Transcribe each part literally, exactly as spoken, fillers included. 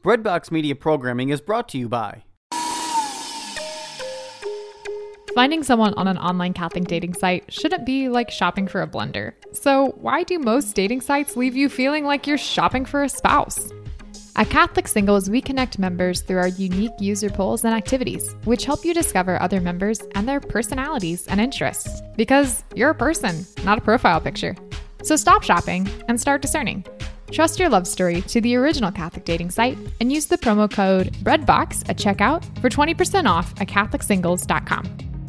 Breadbox Media programming is brought to you by... Finding someone on an online Catholic dating site shouldn't be like shopping for a blender. So why do most dating sites leave you feeling like you're shopping for a spouse? At Catholic Singles, we connect members through our unique user polls and activities, which help you discover other members and their personalities and interests. Because you're a person, not a profile picture. So stop shopping and start discerning. Trust your love story to the original Catholic dating site and use the promo code BREADBOX at checkout for twenty percent off at Catholic Singles dot com.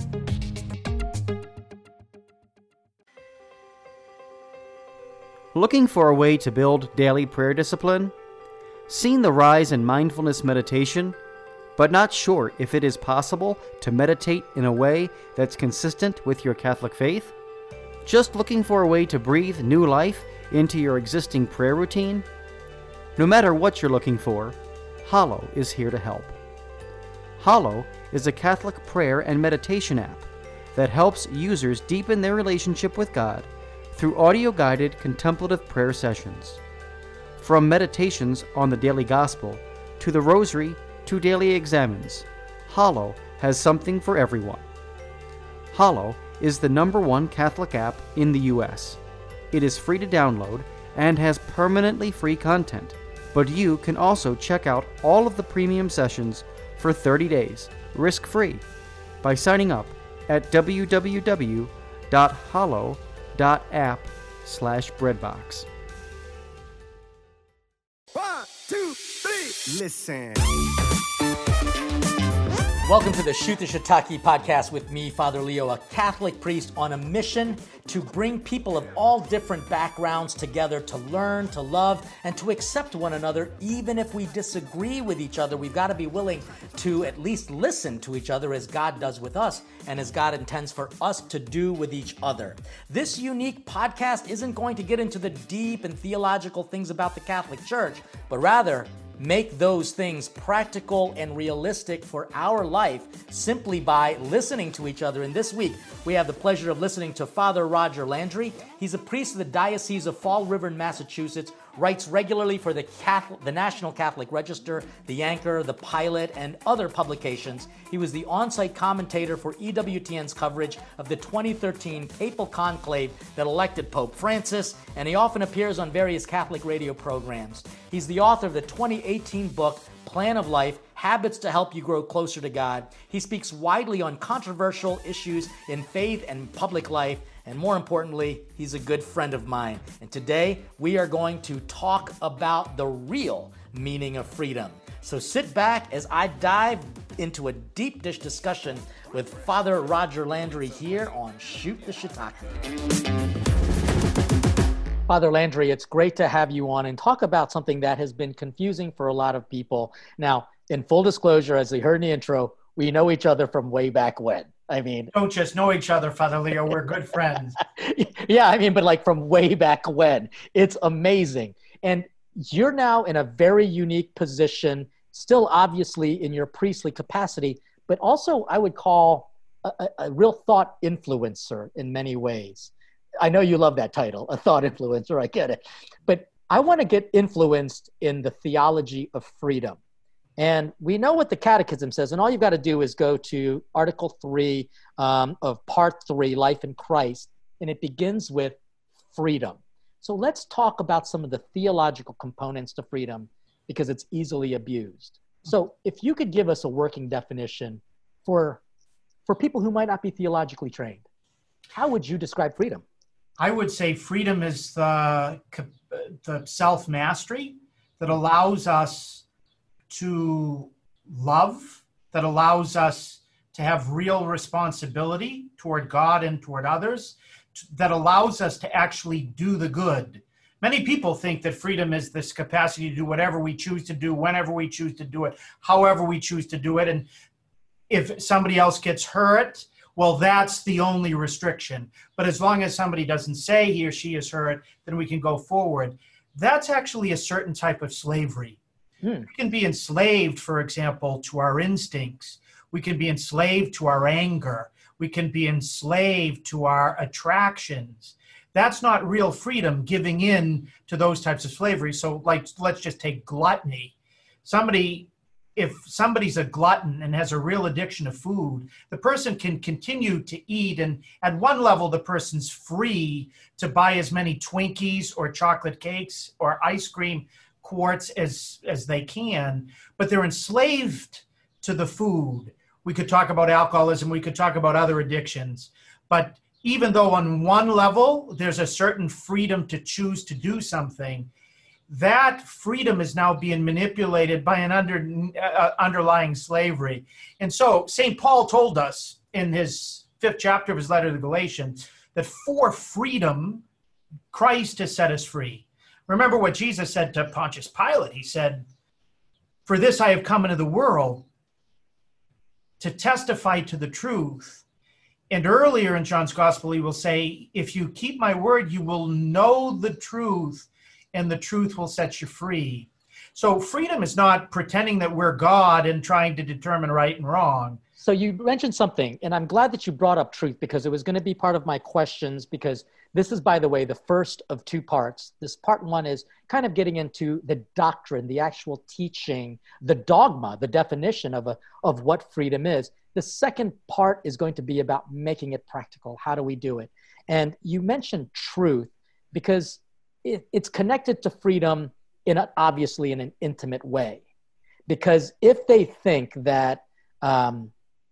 Looking for a way to build daily prayer discipline? Seen the rise in mindfulness meditation, but not sure if it is possible to meditate in a way that's consistent with your Catholic faith? Just looking for a way to breathe new life into your existing prayer routine? No matter what you're looking for, Hallow is here to help. Hallow is a Catholic prayer and meditation app that helps users deepen their relationship with God through audio-guided contemplative prayer sessions. From meditations on the daily gospel, to the rosary, to daily examines, Hallow has something for everyone. Hallow is the number one Catholic app in the U S. It is free to download and has permanently free content, but you can also check out all of the premium sessions for thirty days, risk-free, by signing up at w w w dot hallow dot app slash breadbox. One, two, three, listen. Welcome to the Shoot the Shiitake podcast with me, Father Leo, a Catholic priest on a mission to bring people of all different backgrounds together to learn, to love, and to accept one another. Even if we disagree with each other, we've got to be willing to at least listen to each other as God does with us and as God intends for us to do with each other. This unique podcast isn't going to get into the deep and theological things about the Catholic Church, but rather make those things practical and realistic for our life simply by listening to each other. And this week, we have the pleasure of listening to Father Roger Landry. He's a priest of the Diocese of Fall River, Massachusetts, writes regularly for the Catholic, the National Catholic Register, the Anchor, the Pilot, and other publications. He was the on-site commentator for E W T N's coverage of the twenty thirteen Papal Conclave that elected Pope Francis, and he often appears on various Catholic radio programs. He's the author of the twenty eighteen book, Plan of Life, Habits to Help You Grow Closer to God. He speaks widely on controversial issues in faith and public life, and more importantly, he's a good friend of mine. And today, we are going to talk about the real meaning of freedom. So sit back as I dive into a deep dish discussion with Father Roger Landry here on Shoot the Shiitake. Father Landry, it's great to have you on and talk about something that has been confusing for a lot of people. Now, in full disclosure, as we heard in the intro, we know each other from way back when. I mean, don't just know each other, Father Leo. We're good friends. Yeah, I mean, but like from way back when. It's amazing. And you're now in a very unique position, still obviously in your priestly capacity, but also I would call a, a, a real thought influencer in many ways. I know you love that title, a thought influencer, I get it. But I want to get influenced in the theology of freedom. And we know what the Catechism says, and all you've got to do is go to Article three um, of Part three, Life in Christ, and it begins with freedom. So let's talk about some of the theological components to freedom because it's easily abused. So if you could give us a working definition for, for people who might not be theologically trained, how would you describe freedom? I would say freedom is the, the self-mastery that allows us to love, that allows us to have real responsibility toward God and toward others, that allows us to actually do the good. Many people think that freedom is this capacity to do whatever we choose to do, whenever we choose to do it, however we choose to do it. And if somebody else gets hurt, well, that's the only restriction. But as long as somebody doesn't say he or she is hurt, then we can go forward. That's actually a certain type of slavery. Hmm. We can be enslaved, for example, to our instincts. We can be enslaved to our anger. We can be enslaved to our attractions. That's not real freedom, giving in to those types of slavery. So like, let's just take gluttony. somebody, if somebody's a glutton and has a real addiction to food, the person can continue to eat. And at one level, the person's free to buy as many Twinkies or chocolate cakes or ice cream quarts as, as they can, but they're enslaved to the food. We could talk about alcoholism. We could talk about other addictions. But even though on one level, there's a certain freedom to choose to do something, that freedom is now being manipulated by an under, uh, underlying slavery. And so Saint Paul told us in his fifth chapter of his letter to the Galatians that for freedom, Christ has set us free. Remember what Jesus said to Pontius Pilate. He said, "For this I have come into the world, to testify to the truth." And earlier in John's gospel, he will say, "If you keep my word, you will know the truth, and the truth will set you free." So freedom is not pretending that we're God and trying to determine right and wrong. So you mentioned something, and I'm glad that you brought up truth, because it was going to be part of my questions, because this is, by the way, the first of two parts. This part one is kind of getting into the doctrine, the actual teaching, the dogma, the definition of, a, of what freedom is. The second part is going to be about making it practical. How do we do it? And you mentioned truth, because it, it's connected to freedom in a, obviously in an intimate way. Because if they think that, um,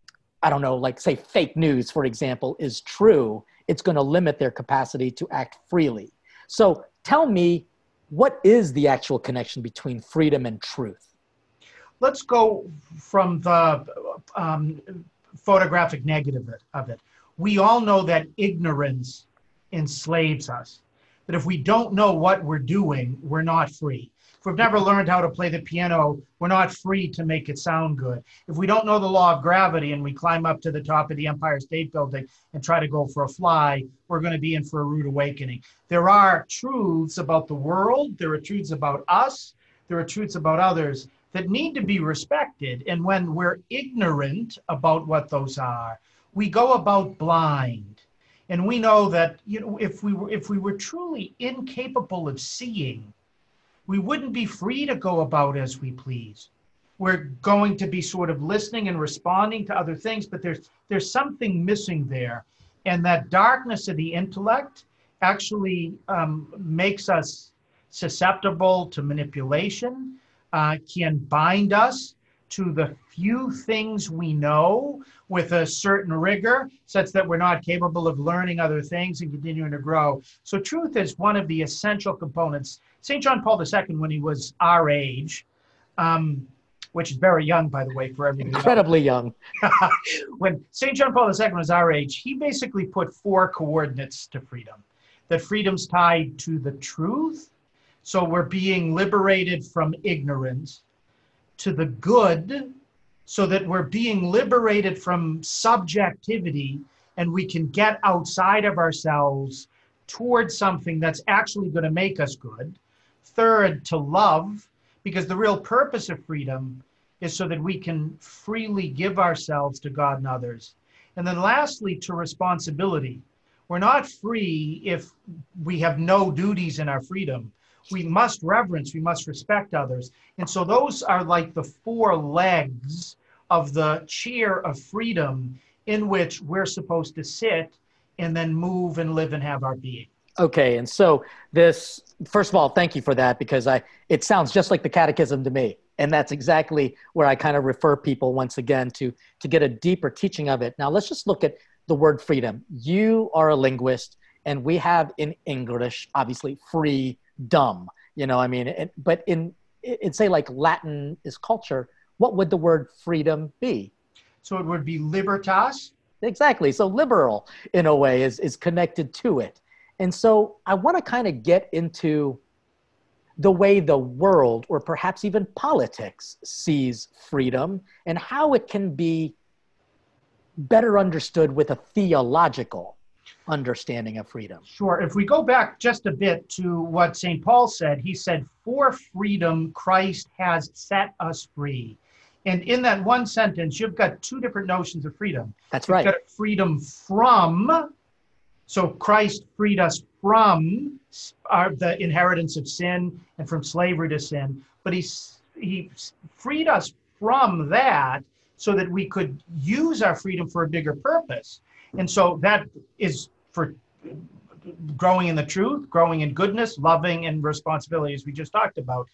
I don't know, like say fake news, for example, is true, it's going to limit their capacity to act freely. So tell me, what is the actual connection between freedom and truth? Let's go from the um, photographic negative of it. We all know that ignorance enslaves us, that if we don't know what we're doing, we're not free. If we've never learned how to play the piano, we're not free to make it sound good. If we don't know the law of gravity and we climb up to the top of the Empire State Building and try to go for a fly, we're going to be in for a rude awakening. There are truths about the world, there are truths about us, there are truths about others that need to be respected. And when we're ignorant about what those are, we go about blind. And we know that, you know, if we were, if we were truly incapable of seeing, we wouldn't be free to go about as we please. We're going to be sort of listening and responding to other things, but there's there's something missing there. And that darkness of the intellect actually um, makes us susceptible to manipulation, uh, can bind us to the few things we know with a certain rigor, such that we're not capable of learning other things and continuing to grow. So truth is one of the essential components. Saint John Paul the Second, when he was our age, um, which is very young, by the way, for everybody. Incredibly young. When Saint John Paul the Second was our age, he basically put four coordinates to freedom. That freedom's tied to the truth, so we're being liberated from ignorance, to the good, so that we're being liberated from subjectivity and we can get outside of ourselves towards something that's actually going to make us good. Third, to love, because the real purpose of freedom is so that we can freely give ourselves to God and others. And then lastly, to responsibility. We're not free if we have no duties in our freedom. We must reverence, we must respect others. And so those are like the four legs of the chair of freedom in which we're supposed to sit and then move and live and have our being. Okay, and so this, first of all, thank you for that, because I it sounds just like the catechism to me. And that's exactly where I kind of refer people once again to, to get a deeper teaching of it. Now, let's just look at the word freedom. You are a linguist, and we have in English, obviously, free, dumb, you know, I mean, it, but in, in say like Latin is culture, what would the word freedom be? So it would be libertas. Exactly. So liberal in a way is, is connected to it. And so I want to kind of get into the way the world, or perhaps even politics, sees freedom and how it can be better understood with a theological understanding of freedom. Sure. If we go back just a bit to what Saint Paul said, he said, for freedom, Christ has set us free. And in that one sentence, you've got two different notions of freedom. That's you've right. Got freedom from, so Christ freed us from our, the inheritance of sin and from slavery to sin. But he he freed us from that so that we could use our freedom for a bigger purpose. And so that is for growing in the truth, growing in goodness, loving, and responsibility, as we just talked about.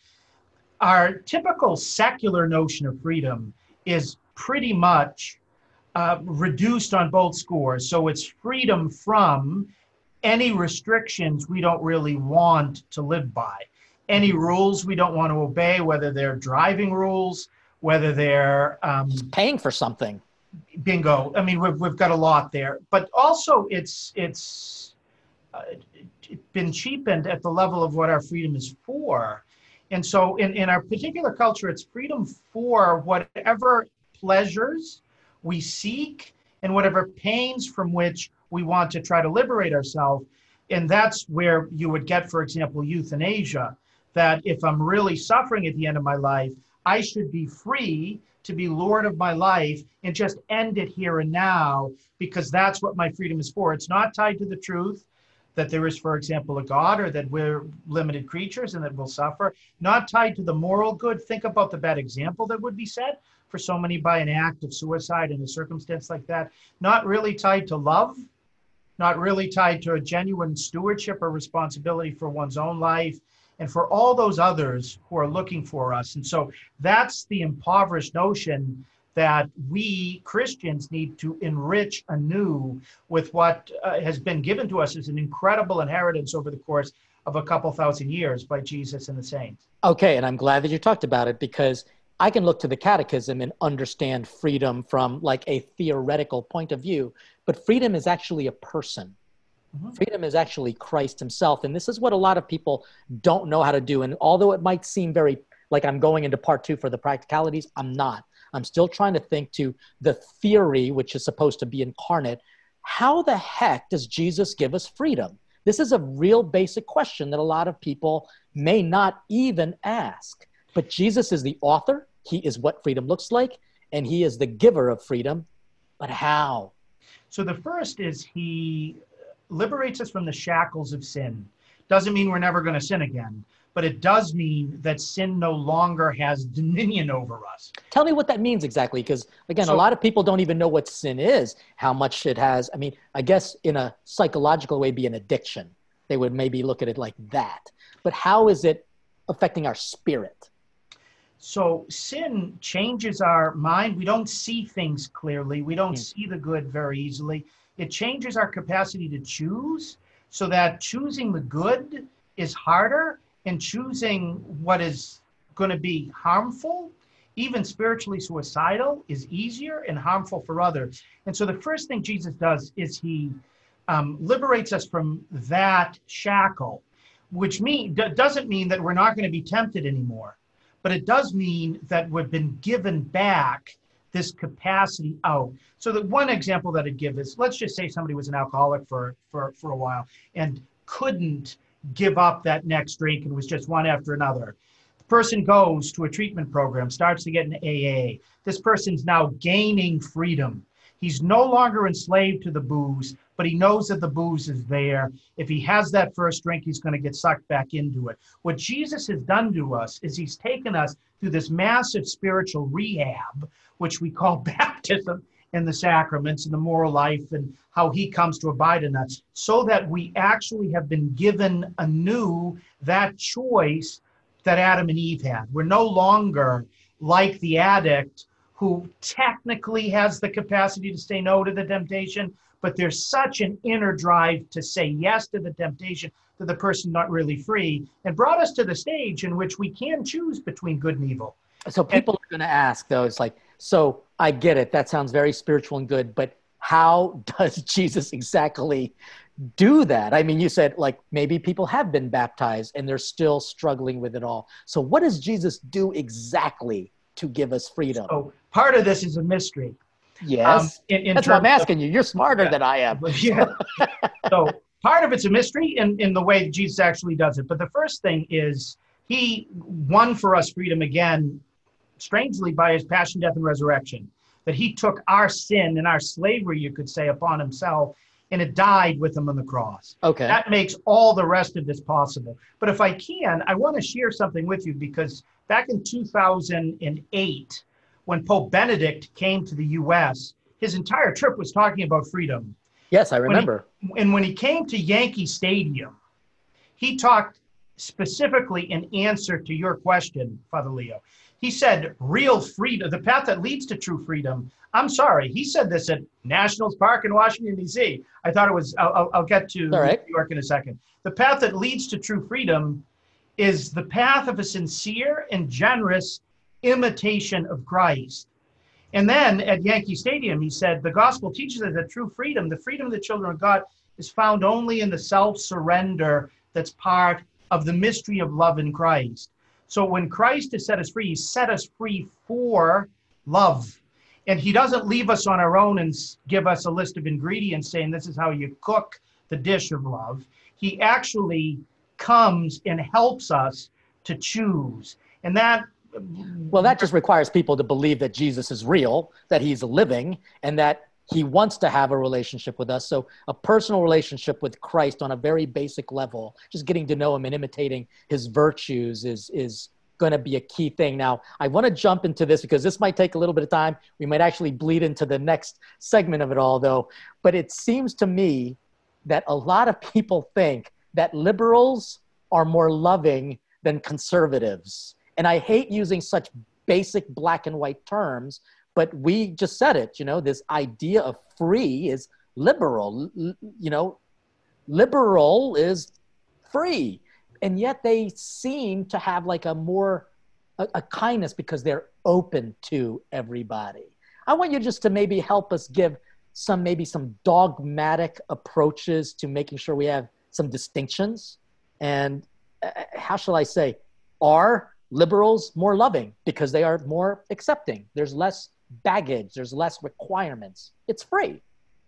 Our typical secular notion of freedom is pretty much uh, reduced on both scores. So it's freedom from any restrictions we don't really want to live by, any rules we don't want to obey, whether they're driving rules, whether they're um, paying for something. Bingo. I mean, we've we've got a lot there, but also it's it's uh, it's been cheapened at the level of what our freedom is for. And so in, in our particular culture, it's freedom for whatever pleasures we seek and whatever pains from which we want to try to liberate ourselves. And that's where you would get, for example, euthanasia, that if I'm really suffering at the end of my life, I should be free to be Lord of my life and just end it here and now, because that's what my freedom is for. It's not tied to the truth that there is, for example, a God, or that we're limited creatures and that we'll suffer. Not tied to the moral good. Think about the bad example that would be set for so many by an act of suicide in a circumstance like that. Not really tied to love, not really tied to a genuine stewardship or responsibility for one's own life and for all those others who are looking for us. And so that's the impoverished notion that we Christians need to enrich anew with what uh, has been given to us as an incredible inheritance over the course of a couple thousand years by Jesus and the saints. Okay, and I'm glad that you talked about it, because I can look to the catechism and understand freedom from like a theoretical point of view, but freedom is actually a person. Mm-hmm. Freedom is actually Christ himself. And this is what a lot of people don't know how to do. And although it might seem very like I'm going into part two for the practicalities, I'm not. I'm still trying to think to the theory, which is supposed to be incarnate. How the heck does Jesus give us freedom? This is a real basic question that a lot of people may not even ask. But Jesus is the author. He is what freedom looks like, and he is the giver of freedom. But how? So the first is he liberates us from the shackles of sin. Doesn't mean we're never going to sin again, but it does mean that sin no longer has dominion over us. Tell me what that means exactly, because again, So- a lot of people don't even know what sin is, how much it has. I mean, I guess in a psychological way, be an addiction. They would maybe look at it like that. But how is it affecting our spirit? So sin changes our mind. We don't see things clearly. We don't Mm. see the good very easily. It changes our capacity to choose, so that choosing the good is harder, and choosing what is going to be harmful, even spiritually suicidal, is easier and harmful for others. And so the first thing Jesus does is he um, liberates us from that shackle, which mean, d- doesn't mean that we're not going to be tempted anymore. But it does mean that we've been given back this capacity out. So the one example that I'd give is, let's just say somebody was an alcoholic for, for, for a while and couldn't give up that next drink and was just one after another. The person goes to a treatment program, starts to get an A A. This person's now gaining freedom. He's no longer enslaved to the booze, but he knows that the booze is there. If he has that first drink, he's going to get sucked back into it. What Jesus has done to us is he's taken us through this massive spiritual rehab, which we call baptism, and the sacraments and the moral life and how he comes to abide in us, so that we actually have been given anew that choice that Adam and Eve had. We're no longer like the addict who technically has the capacity to say no to the temptation, but there's such an inner drive to say yes to the temptation that the person not really free, and brought us to the stage in which we can choose between good and evil. So people are going to ask, though, it's like, so I get it. That sounds very spiritual and good, but how does Jesus exactly do that? I mean, you said like maybe people have been baptized and they're still struggling with it all. So what does Jesus do exactly to give us freedom? So part of this is a mystery. Yes. Um, in- in That's what I'm terms of- asking you. You're smarter Yeah. than I am. Yeah. So part of it's a mystery in, in the way that Jesus actually does it. But the first thing is he won for us freedom again, strangely, by his passion, death, and resurrection. That he took our sin and our slavery, you could say, upon himself, and it died with him on the cross. Okay. That makes all the rest of this possible. But if I can, I want to share something with you, because back in two thousand eight, when Pope Benedict came to the U S, his entire trip was talking about freedom. Yes, I remember. When he, and when he came to Yankee Stadium, he talked specifically in answer to your question, Father Leo. He said, real freedom, the path that leads to true freedom. I'm sorry, he said this at Nationals Park in Washington, D C. I thought it was, I'll, I'll get to New right. York in a second. The path that leads to true freedom is the path of a sincere and generous imitation of Christ. And then at Yankee Stadium, he said, the gospel teaches us that true freedom, the freedom of the children of God, is found only in the self-surrender that's part of the mystery of love in Christ. So when Christ has set us free, he set us free for love. And he doesn't leave us on our own and give us a list of ingredients saying this is how you cook the dish of love. He actually comes and helps us to choose. And that Well, that just requires people to believe that Jesus is real, that he's living, and that he wants to have a relationship with us. So a personal relationship with Christ on a very basic level, just getting to know him and imitating his virtues is, is going to be a key thing. Now, I want to jump into this because this might take a little bit of time. We might actually bleed into the next segment of it all, though. But it seems to me that a lot of people think that liberals are more loving than conservatives. And I hate using such basic black and white terms, but we just said it, you know, this idea of free is liberal, you know, liberal is free. And yet they seem to have like a more, a, a kindness because they're open to everybody. I want you just to maybe help us give some, maybe some dogmatic approaches to making sure we have some distinctions. And uh, how shall I say, are liberals more loving because they are more accepting? There's less baggage, there's less requirements. It's free.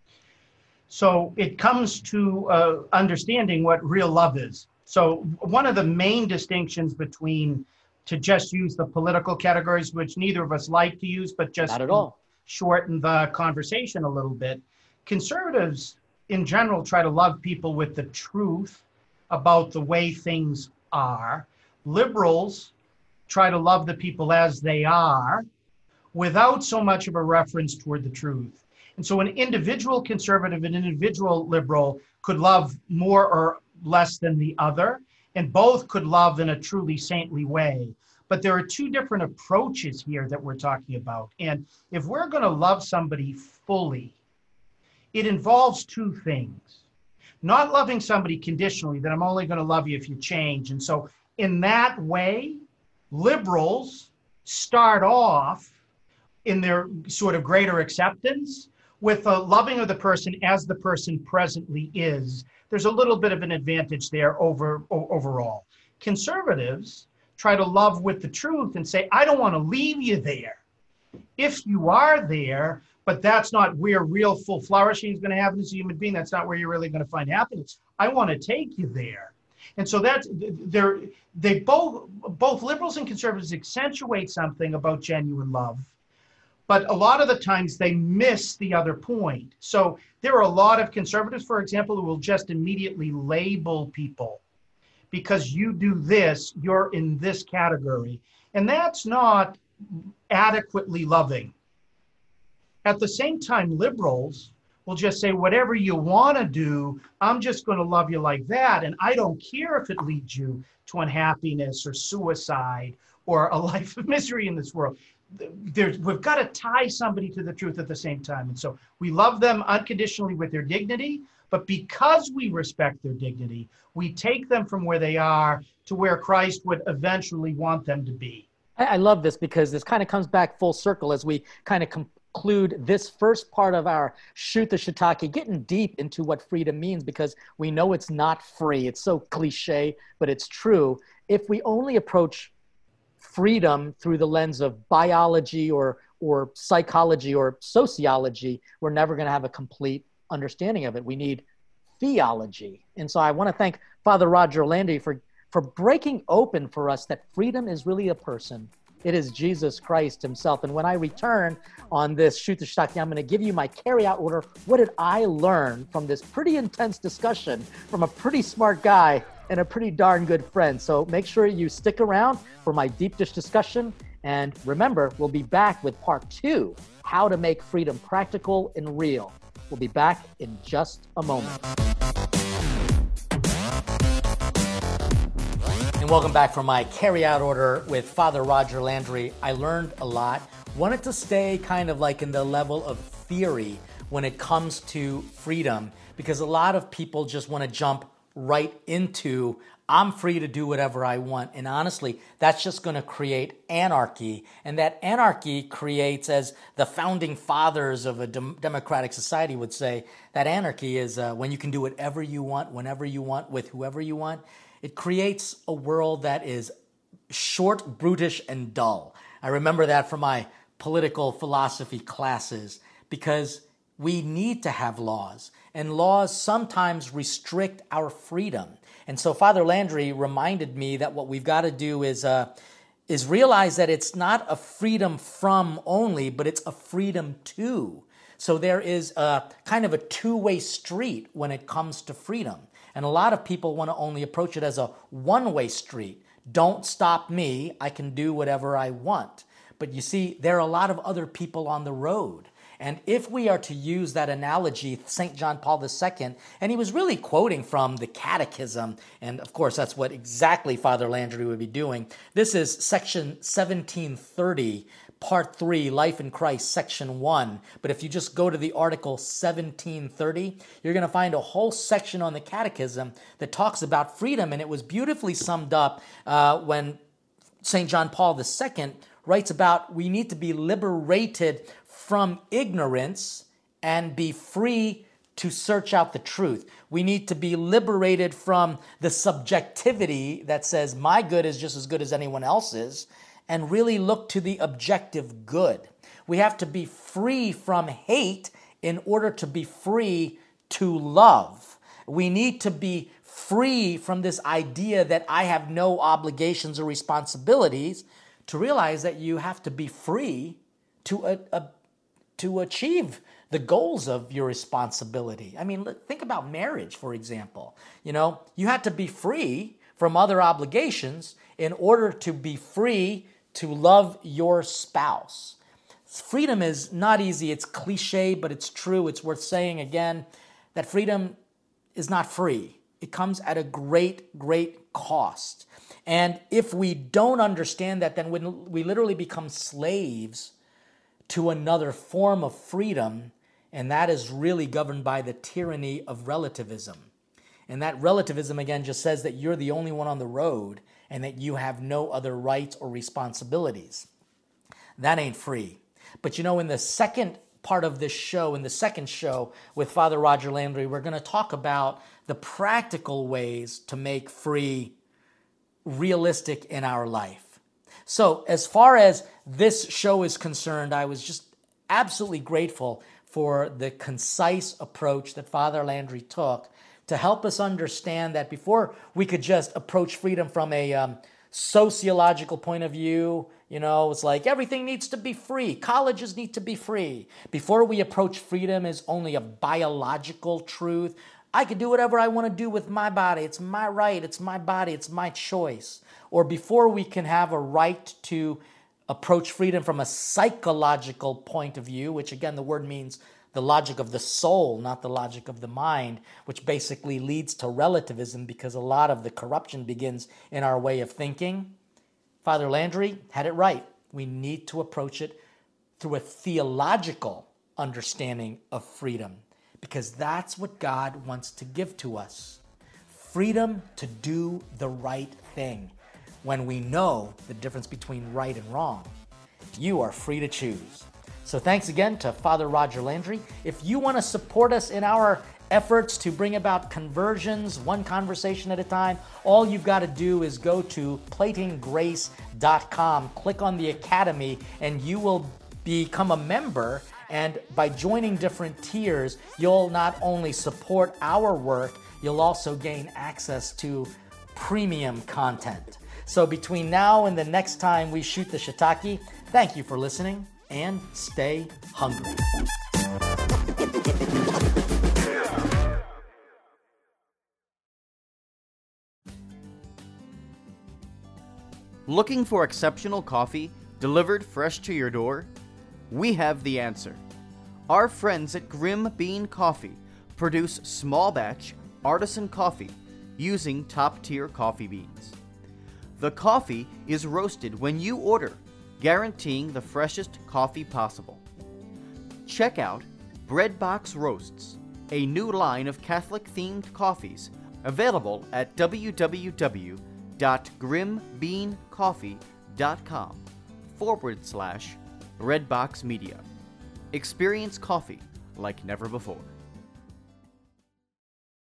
So it comes to uh, understanding what real love is. So one of the main distinctions between, to just use the political categories, which neither of us like to use, but just not at all, shorten the conversation a little bit. Conservatives in general try to love people with the truth about the way things are. Liberals try to love the people as they are without so much of a reference toward the truth. And so an individual conservative and an individual liberal could love more or less than the other, and both could love in a truly saintly way. But there are two different approaches here that we're talking about. And if we're going to love somebody fully, it involves two things. Not loving somebody conditionally, that I'm only going to love you if you change. And so in that way, liberals start off in their sort of greater acceptance with a loving of the person as the person presently is. There's a little bit of an advantage there over o- overall. Conservatives try to love with the truth and say, I don't want to leave you there. If you are there, but that's not where real full flourishing is going to happen as a human being, that's not where you're really going to find happiness. I want to take you there. And so that's, they're, they both, both liberals and conservatives accentuate something about genuine love, but a lot of the times they miss the other point. So there are a lot of conservatives, for example, who will just immediately label people. Because you do this, you're in this category. And that's not adequately loving. At the same time, liberals will just say, whatever you want to do, I'm just going to love you like that. And I don't care if it leads you to unhappiness or suicide or a life of misery in this world. There's, we've got to tie somebody to the truth at the same time. And so we love them unconditionally with their dignity, but because we respect their dignity, we take them from where they are to where Christ would eventually want them to be. I, I love this because this kind of comes back full circle as we kind of conclude this first part of our Shoot the Shiitake, getting deep into what freedom means, because we know it's not free. It's so cliche, but it's true. If we only approach freedom through the lens of biology or or psychology or sociology, we're never going to have a complete understanding of it. We need theology. And so I want to thank Father Roger Orlandi for, for breaking open for us that freedom is really a person. It is Jesus Christ himself. And when I return on this Shoot the Shiitake, I'm going to give you my carry-out order. What did I learn from this pretty intense discussion from a pretty smart guy and a pretty darn good friend. So make sure you stick around for my deep dish discussion. And remember, we'll be back with part two, how to make freedom practical and real. We'll be back in just a moment. And welcome back from my carry-out order with Father Roger Landry. I learned a lot. Wanted to stay kind of like in the level of theory when it comes to freedom, because a lot of people just want to jump right into, I'm free to do whatever I want. And honestly, that's just going to create anarchy. And that anarchy creates, as the founding fathers of a dem- democratic society would say, that anarchy is uh, when you can do whatever you want, whenever you want, with whoever you want. It creates a world that is short, brutish, and dull. I remember that from my political philosophy classes, because we need to have laws, and laws sometimes restrict our freedom. And so Father Landry reminded me that what we've got to do is uh, is realize that it's not a freedom from only, but it's a freedom to. So there is a kind of a two-way street when it comes to freedom. And a lot of people want to only approach it as a one-way street. Don't stop me. I can do whatever I want. But you see, there are a lot of other people on the road. And if we are to use that analogy, Saint John Paul the Second, and he was really quoting from the Catechism, and of course that's what exactly Father Landry would be doing. This is section seventeen thirty, part three, Life in Christ, section one. But if you just go to the article seventeen thirty, you're going to find a whole section on the Catechism that talks about freedom, and it was beautifully summed up uh, when Saint John Paul the Second writes about we need to be liberated from ignorance and be free to search out the truth. We need to be liberated from the subjectivity that says my good is just as good as anyone else's, and really look to the objective good. We have to be free from hate in order to be free to love. We need to be free from this idea that I have no obligations or responsibilities, to realize that you have to be free to a, a to achieve the goals of your responsibility. I mean, think about marriage, for example. You know, you had to be free from other obligations in order to be free to love your spouse. Freedom is not easy. It's cliche, but it's true. It's worth saying again that freedom is not free. It comes at a great, great cost. And if we don't understand that, then we literally become slaves to another form of freedom, and that is really governed by the tyranny of relativism. And that relativism, again, just says that you're the only one on the road and that you have no other rights or responsibilities. That ain't free. But you know, in the second part of this show, in the second show with Father Roger Landry, we're going to talk about the practical ways to make free realistic in our life. So as far as this show is concerned, I was just absolutely grateful for the concise approach that Father Landry took to help us understand that before we could just approach freedom from a um, sociological point of view, you know, it's like everything needs to be free. Colleges need to be free. Before we approach freedom as only a biological truth, I could do whatever I want to do with my body. It's my right. It's my body. It's my choice. Or before we can have a right to approach freedom from a psychological point of view, which again, the word means the logic of the soul, not the logic of the mind, which basically leads to relativism because a lot of the corruption begins in our way of thinking. Father Landry had it right. We need to approach it through a theological understanding of freedom, because that's what God wants to give to us. Freedom to do the right thing. When we know the difference between right and wrong, you are free to choose. So thanks again to Father Roger Landry. If you want to support us in our efforts to bring about conversions, one conversation at a time, all you've got to do is go to plating grace dot com, click on the Academy, and you will become a member. And by joining different tiers, you'll not only support our work, you'll also gain access to premium content. So between now and the next time we shoot the shiitake, thank you for listening and stay hungry. Looking for exceptional coffee delivered fresh to your door? We have the answer. Our friends at Grim Bean Coffee produce small batch artisan coffee using top-tier coffee beans. The coffee is roasted when you order, guaranteeing the freshest coffee possible. Check out Breadbox Roasts, a new line of Catholic-themed coffees available at www.grimbeancoffee.com forward slash Breadbox Media. Experience coffee like never before.